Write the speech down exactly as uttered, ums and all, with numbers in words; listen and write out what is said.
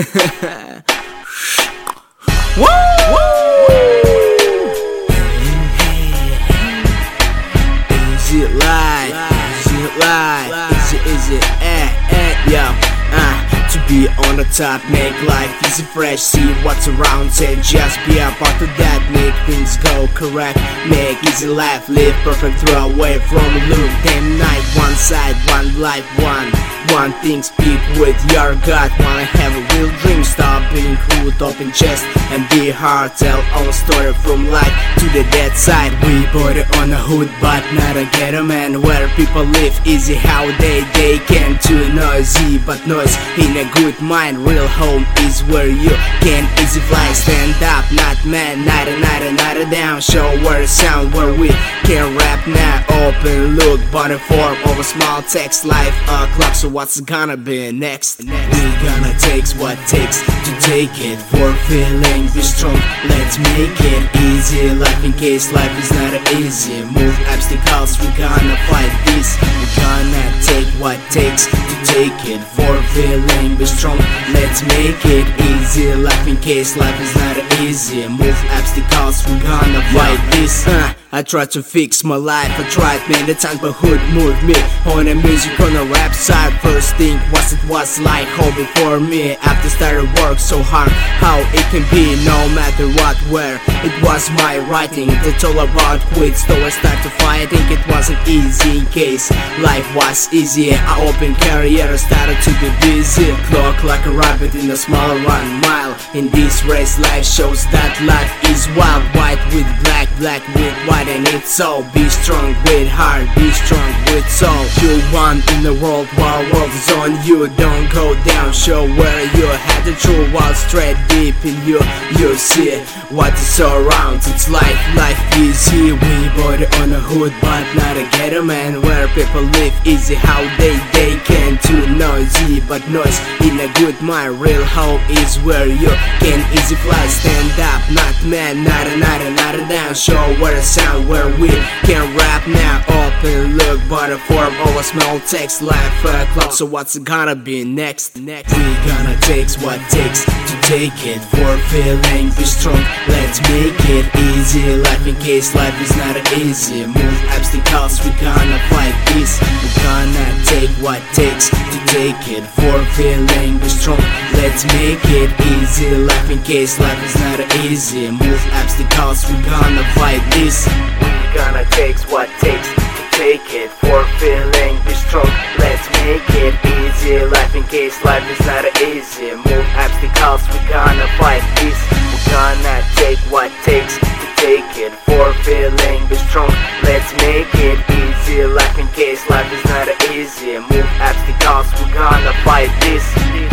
Woo! Is it live? Is it live? Is it, is it, eh, eh, yo, uh to be on the top, make life easy, fresh, see what's around, and just be a part of that, make things go correct, make easy life, live perfect, throw away from loop, damn night, one side, one life, one One thing, speak with your gut, wanna have a real dream, stop being crude, open chest, and be hard, tell our story from life to the dead side, we put it on the hood, but not a ghetto man, where people live easy, how they, they can, too noisy, but noise in a good mind, real home is where you can easy fly, stand up, not man, neither, neither, neither down, show where sound, where we can rap now, open look, body form of a small text, life a clock, so what's gonna be next? next? We gonna take what takes to take it, for feeling, be strong, let's make it easy, life in case life is not easy, move obstacles, we gonna fight this, we gonna take what takes to take it, for feeling, be strong, let's make it easy, life in case life is not easy, move obstacles, we gonna fight this. uh, I tried to fix my life, I tried many times, but hood moved me on the music, on the rap side. First thing was it was like home before me, after started work so hard, how it can be, no matter what, where, it was my writing, it's all about quit, so I start to fight, I think it wasn't easy in case life was easy, I opened career, I started to be busy, clock like a rabbit in a small run mile, in this race life shows that life is wild, white with black, black with white, and it's so, be strong with heart, be strong with soul, you want in the world while world is on you, don't go down, show where you had the true while straight deep in you, you see what is around, it's life, life easy, we bought it on the hood, but not a ghetto man, where people live easy, how they, they can, too noisy, but noise in a good mind, real home is where you can easy fly, stand up, not man, not a, not a, not a down, show where the sound, where we can rap now, open look, but a form of a small text, life a clock, so what's gonna be next? Next, we gonna take what takes to take it, for feeling, be strong, let's make it easy, life in case life is not easy, move obstacles, we gonna fight this, we gonna take what takes to take it, for feeling, be strong, let's make it easy, life in case life is not easy, move obstacles, we gonna fight this, we gonna take what takes to take it, for feeling, be strong, let's make it easy, life in case life is not easy, move obstacles, we gonna fight this, we gonna take what takes to take it, for feeling, be strong, let's make it easy, life in case life is not easy, move obstacles, we gonna fight this.